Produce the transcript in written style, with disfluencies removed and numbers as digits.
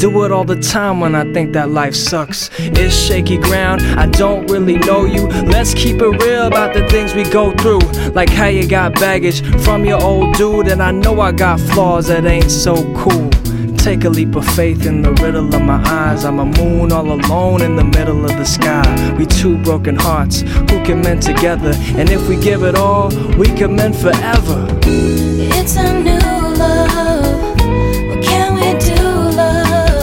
Do it all the time when I think that life sucks. It's shaky ground, I don't really know you. Let's keep it real about the things we go through. Like how you got baggage from your old dude, and I know I got flaws that ain't so cool. Take a leap of faith in the riddle of my eyes. I'm a moon all alone in the middle of the sky. We two broken hearts who can mend together, and if we give it all, we can mend forever. It's a